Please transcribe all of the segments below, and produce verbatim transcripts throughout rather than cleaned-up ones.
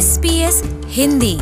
S B S Hindi.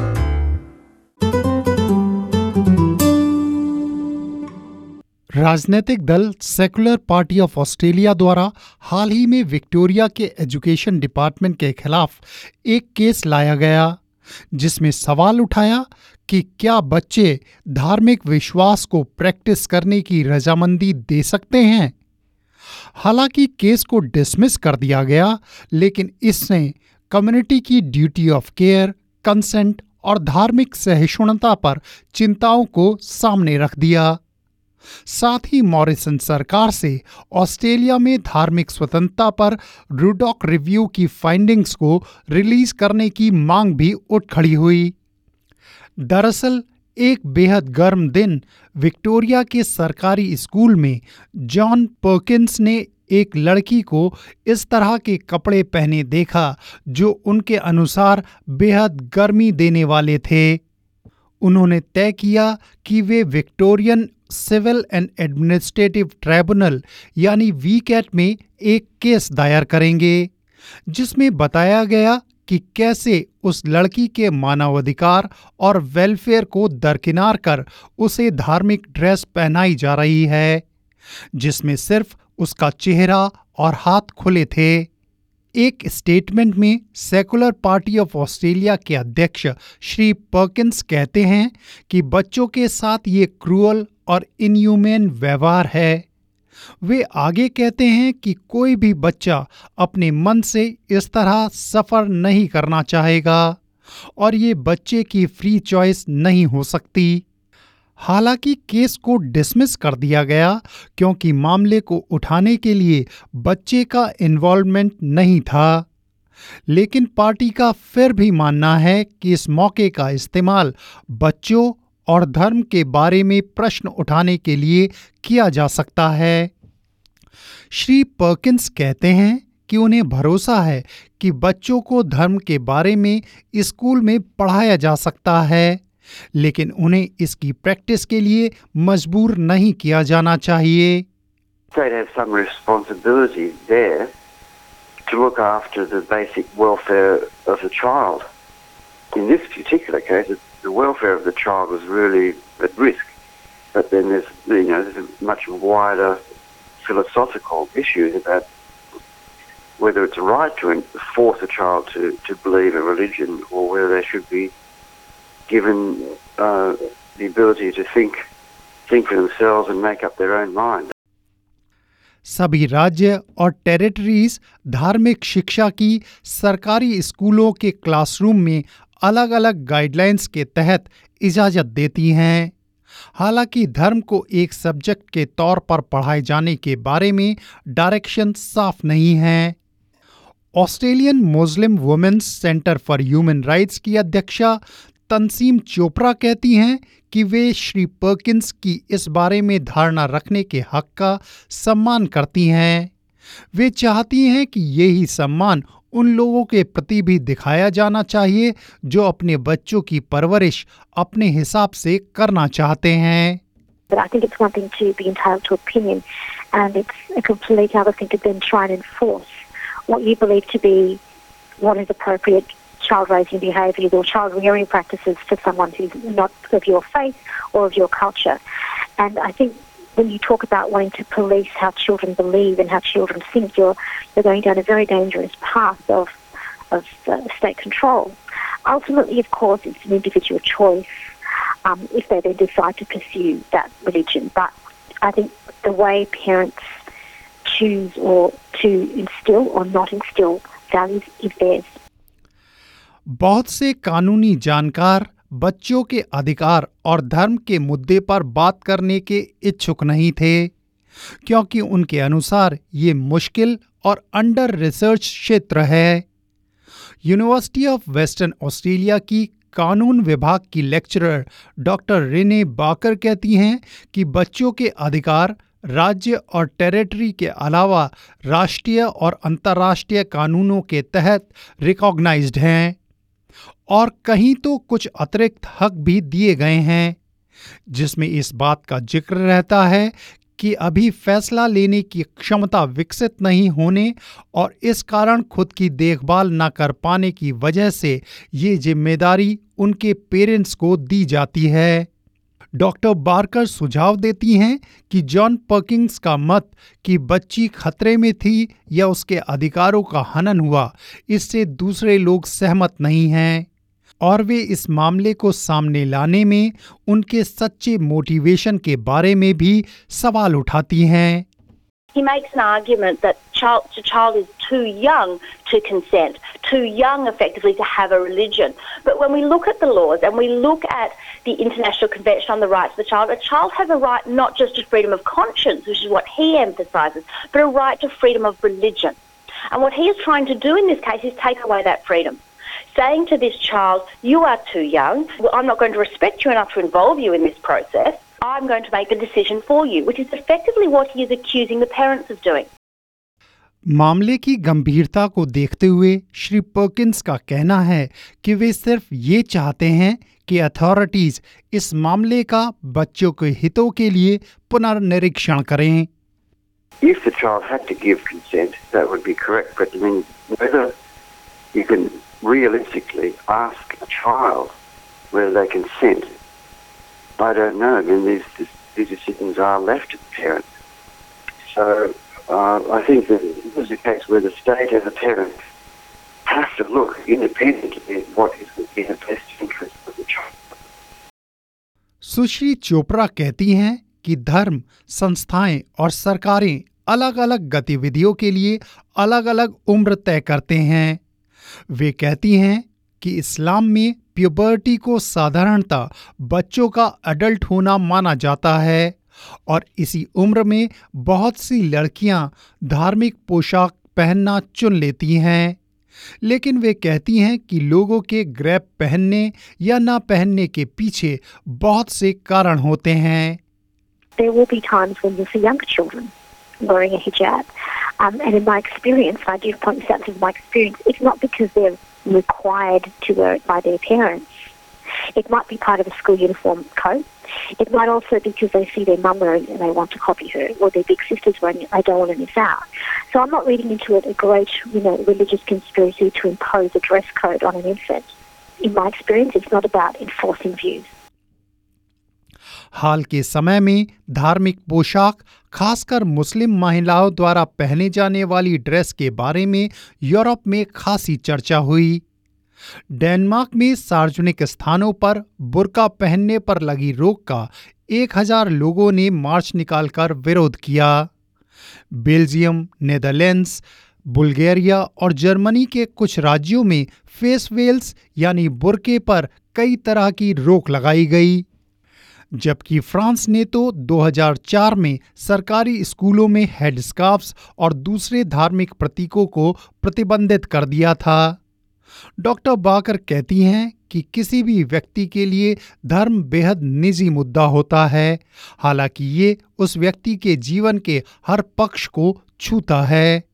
राजनीतिक दल secular party of Australia द्वारा हाल ही में विक्टोरिया के एजुकेशन डिपार्टमेंट के खिलाफ एक केस लाया गया, जिसमें सवाल उठाया कि क्या बच्चे धार्मिक विश्वास को प्रैक्टिस करने की रजामंदी दे सकते हैं। हालांकि केस को डिसमिस कर दिया गया, लेकिन इसने कम्युनिटी की ड्यूटी ऑफ केयर, कंसेंट और धार्मिक सहिष्णुता पर चिंताओं को सामने रख दिया। साथ ही मॉरिसन सरकार से ऑस्ट्रेलिया में धार्मिक स्वतंत्रता पर रूडॉक रिव्यू की फाइंडिंग्स को रिलीज करने की मांग भी उठ खड़ी हुई। दरअसल एक बेहद गर्म दिन विक्टोरिया के सरकारी स्कूल में जॉन पर्किंस ने एक लड़की को इस तरह के कपड़े पहने देखा जो उनके अनुसार बेहद गर्मी देने वाले थे। उन्होंने तय किया कि वे Victorian civil and administrative tribunal यानी वी कैट में एक केस दायर करेंगे, जिसमें बताया गया कि कैसे उस लड़की के मानवाधिकार और वेलफेयर को दरकिनार कर उसे धार्मिक ड्रेस पहनाई जा रही है, जिसमें सिर्फ उसका चेहरा और हाथ खुले थे। एक स्टेटमेंट में सेकुलर पार्टी ऑफ ऑस्ट्रेलिया के अध्यक्ष श्री पर्किंस कहते हैं कि बच्चों के साथ ये क्रूअल और इनह्यूमन व्यवहार है। वे आगे कहते हैं कि कोई भी बच्चा अपने मन से इस तरह सफ़र नहीं करना चाहेगा और ये बच्चे की फ्री चॉइस नहीं हो सकती। हालांकि केस को डिसमिस कर दिया गया क्योंकि मामले को उठाने के लिए बच्चे का इन्वॉल्वमेंट नहीं था, लेकिन पार्टी का फिर भी मानना है कि इस मौके का इस्तेमाल बच्चों और धर्म के बारे में प्रश्न उठाने के लिए किया जा सकता है। श्री पर्किंस कहते हैं कि उन्हें भरोसा है कि बच्चों को धर्म के बारे में स्कूल में पढ़ाया जा सकता है, लेकिन उन्हें इसकी प्रैक्टिस के लिए मजबूर नहीं किया जाना चाहिए। State have some responsibility there to look after the basic welfare of the child. In this particular case, the welfare of the child was really at risk. But then there's, you know, there's a much wider philosophical issue about whether it's right to force a child to, to believe a religion or whether they should be given uh, the ability to think, think for themselves and make up their own mind. सभी राज्य और territories धार्मिक शिक्षा की सरकारी स्कूलों के classroom में अलग-अलग गाइडलाइंस के तहत इजाजत देती हैं। हालांकि धर्म को एक सब्जेक्ट के तौर पर पढ़ाए जाने के बारे में डायरेक्शन साफ नहीं है। Australian Muslim women's centre for human rights की अध्यक्षा तंसीम चोपड़ा कहती हैं कि वे श्री पर्किंस की इस बारे में धारणा रखने के हक का सम्मान करती हैं। वे चाहती हैं कि यही सम्मान उन लोगों के प्रति भी दिखाया जाना चाहिए जो अपने बच्चों की परवरिश अपने हिसाब से करना चाहते हैं। But I think it's one thing to be entitled to opinion, and it's a complete other thing to then try and enforce what you believe to be what is appropriate child raising behaviours or child rearing practices for someone who's not of your faith or of your culture. And I think when you talk about wanting to police how children believe and how children think, you're you're going down a very dangerous path of of uh, state control. Ultimately, of course, it's an individual choice um, if they then decide to pursue that religion. But I think the way parents choose or to instill or not instill values is theirs. बहुत से कानूनी जानकार बच्चों के अधिकार और धर्म के मुद्दे पर बात करने के इच्छुक नहीं थे, क्योंकि उनके अनुसार ये मुश्किल और अंडर रिसर्च क्षेत्र है। यूनिवर्सिटी ऑफ वेस्टर्न ऑस्ट्रेलिया की कानून विभाग की लेक्चरर डॉक्टर रेने बाकर कहती हैं कि बच्चों के अधिकार राज्य और टेरिटरी के अलावा राष्ट्रीय और अंतर्राष्ट्रीय कानूनों के तहत रिकॉग्नाइज्ड हैं और कहीं तो कुछ अतिरिक्त हक भी दिए गए हैं, जिसमें इस बात का जिक्र रहता है कि अभी फैसला लेने की क्षमता विकसित नहीं होने और इस कारण खुद की देखभाल न कर पाने की वजह से ये जिम्मेदारी उनके पेरेंट्स को दी जाती है। डॉक्टर बार्कर सुझाव देती हैं कि जॉन पर्किंस का मत कि बच्ची खतरे में थी या उसके अधिकारों का हनन हुआ, इससे दूसरे लोग सहमत नहीं हैं और वे इस मामले को सामने लाने में उनके सच्चे मोटिवेशन के बारे में भी सवाल उठाती हैं। He makes an argument that child, the child is too young to consent, too young effectively to have a religion. But when we look at the laws and we look at the International Convention on the Rights of the Child, a child has a right not just to freedom of conscience, which is what he emphasises, but a right to freedom of religion. And what he is trying to do in this case is take away that freedom. Saying to this child, you are too young, well, I'm not going to respect you enough to involve you in this process, I'm going to make the decision for you, which is effectively what he is accusing the parents of doing. मामले की गंभीरता को देखते हुए Shri Perkins का कहना है कि वे सिर्फ ये चाहते हैं कि अथॉरिटीज इस मामले का बच्चों के हितों के लिए पुनर्निरीक्षण करें। If the child had to give consent, that would be correct. But I mean, whether you can realistically ask a child whether they consent, I don't know. I mean, these, these decisions are left to the parents. So uh, I think that this is a case where the state and the parents have to look independently at what is in the best interest of the child. सुश्री चोपड़ा कहती हैं कि धर्म, संस्थाएं और सरकारें अलग-अलग गतिविधियों के लिए अलग-अलग उम्र तय करते हैं। वे कहती हैं कि इस्लाम में प्यूबर्टी को साधारणतः बच्चों का अडल्ट होना माना जाता है और इसी उम्र में बहुत सी लड़कियां धार्मिक पोशाक पहनना चुन लेती हैं, लेकिन वे कहती हैं कि लोगों के ग्रेप पहनने या ना पहनने के पीछे बहुत से कारण होते हैं। There will be times when you see younger children wearing a hijab, um, and in my experience, I do point this out as my experience, it's not because they're required to wear it by their parents. It might be part of a school uniform code. It might also be because they see their mum wearing it and they want to copy her, or their big sister's wearing it, they don't want to miss out. So I'm not reading into it a great, you know, religious conspiracy to impose a dress code on an infant. In my experience, it's not about enforcing views. हाल के समय में धार्मिक पोशाक, खासकर मुस्लिम महिलाओं द्वारा पहने जाने वाली ड्रेस के बारे में यूरोप में खासी चर्चा हुई। डेनमार्क में सार्वजनिक स्थानों पर बुर्का पहनने पर लगी रोक का एक हजार लोगों ने मार्च निकालकर विरोध किया। बेल्जियम, नेदरलैंड्स, बुल्गारिया और जर्मनी के कुछ राज्यों में फेस वेल्स यानी बुर्के पर कई तरह की रोक लगाई गई, जबकि फ्रांस ने तो दो हज़ार चार में सरकारी स्कूलों में हेडस्कार्फ्स और दूसरे धार्मिक प्रतीकों को प्रतिबंधित कर दिया था। डॉक्टर बाकर कहती हैं कि किसी भी व्यक्ति के लिए धर्म बेहद निजी मुद्दा होता है, हालांकि ये उस व्यक्ति के जीवन के हर पक्ष को छूता है।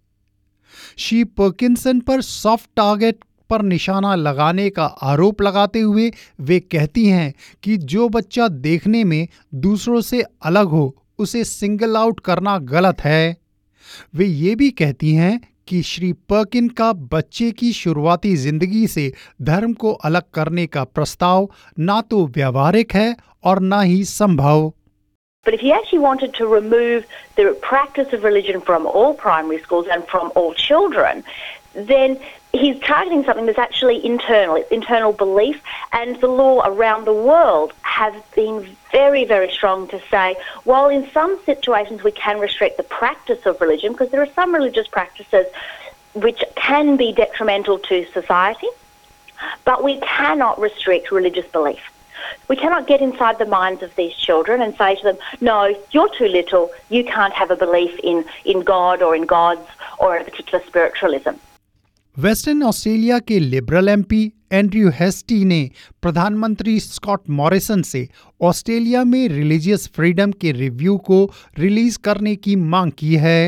शी पर्किंसन पर सॉफ्ट टारगेट पर निशाना लगाने का आरोप लगाते हुए वे कहती हैं कि जो बच्चा देखने में दूसरों से अलग हो उसे सिंगल आउट करना गलत है। वे ये भी कहती हैं कि श्री पर्किन का बच्चे की शुरुआती जिंदगी से धर्म को अलग करने का प्रस्ताव ना तो व्यावहारिक है और ना ही संभव। But if he actually wanted to remove the practice of religion from all primary schools and from all children, then he's targeting something that's actually internal. It's internal belief, and the law around the world has been very, very strong to say, while in some situations we can restrict the practice of religion, because there are some religious practices which can be detrimental to society, but we cannot restrict religious belief. We cannot get inside the minds of these children and say to them, no, you're too little, you can't have a belief in, in God or in gods or a particular spiritualism. Western Australia के liberal MP Andrew Hastie ने प्रधानमंत्री Scott Morrison से Australia में religious freedom के review को release करने की मांग की है।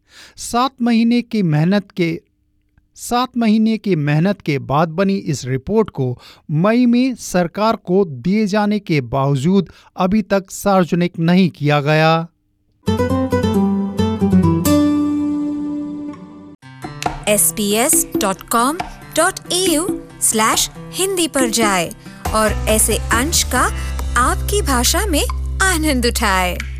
सात महीने की मेहनत के सात महीने की मेहनत के बाद बनी इस रिपोर्ट को मई में सरकार को दिए जाने के बावजूद अभी तक सार्वजनिक नहीं किया गया। S B S dot com dot A U slash Hindi पर जाए और ऐसे अंश का आपकी भाषा में आनंद उठाए।